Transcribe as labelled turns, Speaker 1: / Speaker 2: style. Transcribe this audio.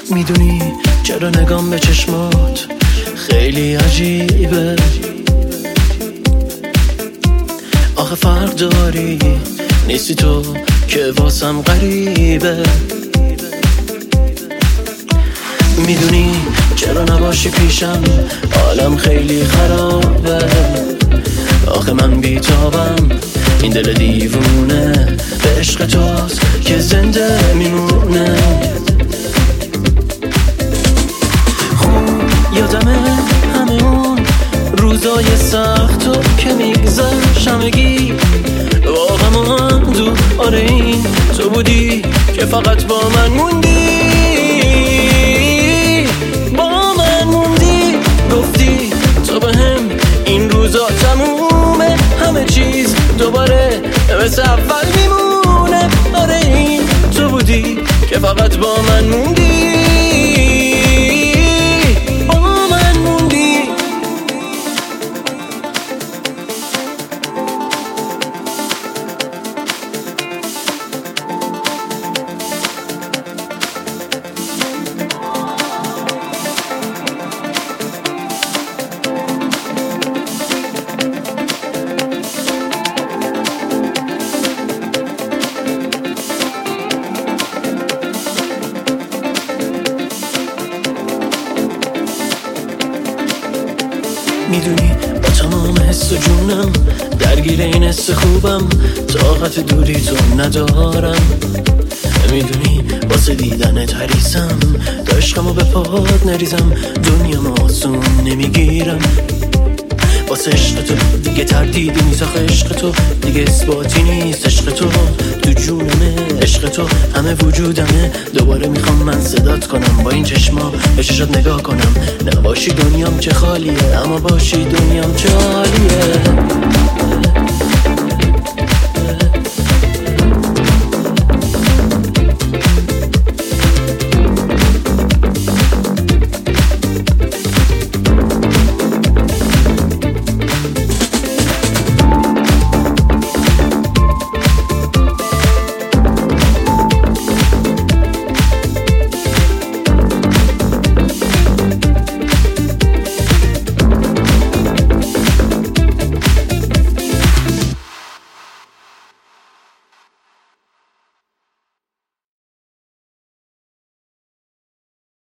Speaker 1: میدونی چرا نگام به چشمات خیلی عجیبه؟ آخه فرق داری، نیستی تو که واسم غریبه. میدونی چرا نباشی پیشم عالم خیلی خرابه. آخه من بیتابم، این دل دیوونه به عشق توست که زنده میمونه. خوب یادمه همه اون روزای سخت و که میگذشت همگی با غم و اندوه. آره این تو بودی که فقط با من موندی، با من موندی. گفتی تو بهم این روزا تمومه، همه چیز دوباره مثل اول میمونه. آره این تو بودی که فقط با من موندی، با من موندی. میدونی با تمام حس و جونم درگیر این حس خوبم، طاقت دوری تو ندارم. میدونی واسه دیدنت حریصم، تا عشقمو به پاد نریزم دنیامو آسون نمیگیرم. واسه عشق تو دیگه تردیدی نیست، آخه عشق تو دیگه اثباتی نیست. عشق تو جونمه، عشق تو همه وجودمه. دوباره میخوام من صدات کنم، با این چشما به چشات نگاه کنم. نباشی دنیام چه خالیه، اما باشی دنیام چه عالیه.